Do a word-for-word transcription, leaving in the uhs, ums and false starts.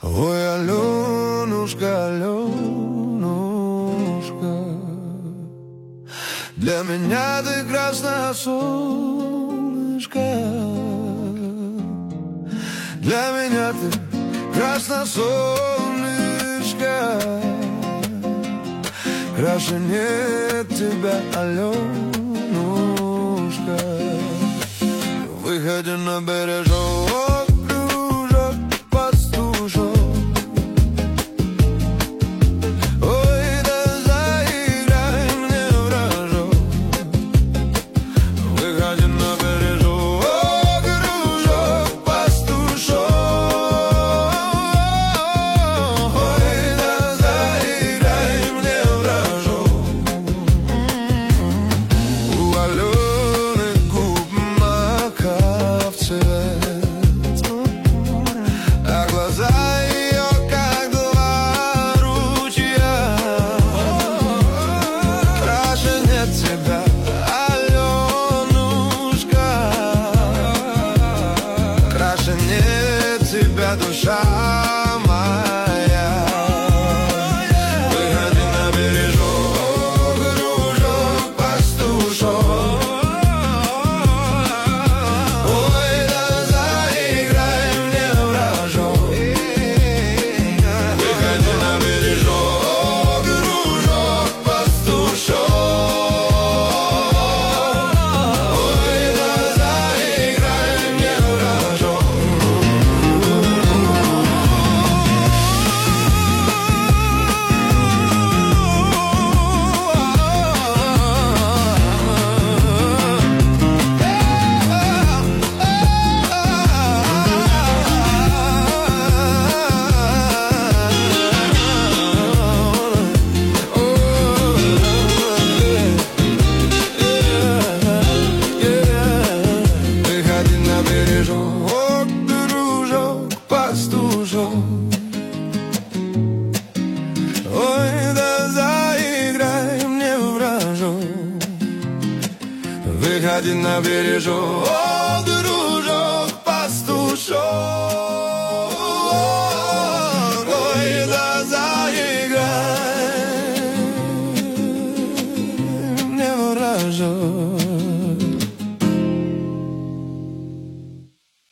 Ой, Аленушка, Аленушка, для меня ты красное солнышко. Для меня ты красное солнышко. Краше нет тебя, Аленушка. Выходи на бережок, кружок, пастушок. Ой, да заиграй мне в рожок. Выходи на бережок, кружок, пастушок. Ой, да заиграй мне в рожок. У Алены губ мака в цвет, а глаза ее как два ручья. Краше нет тебя, Аленушка. Краше нет тебя, душа моя. Выходи на бережок, кружок, пастушок. Ой, да заиграй мне в рожок. Выходи на бережок, кружок, пастушок. Ой, да заиграй мне в рожок. Выходи на бережок, дружок, пастушок. Ой, да заиграй мне в рожок. Выходи на бережок, дружок, пастушок.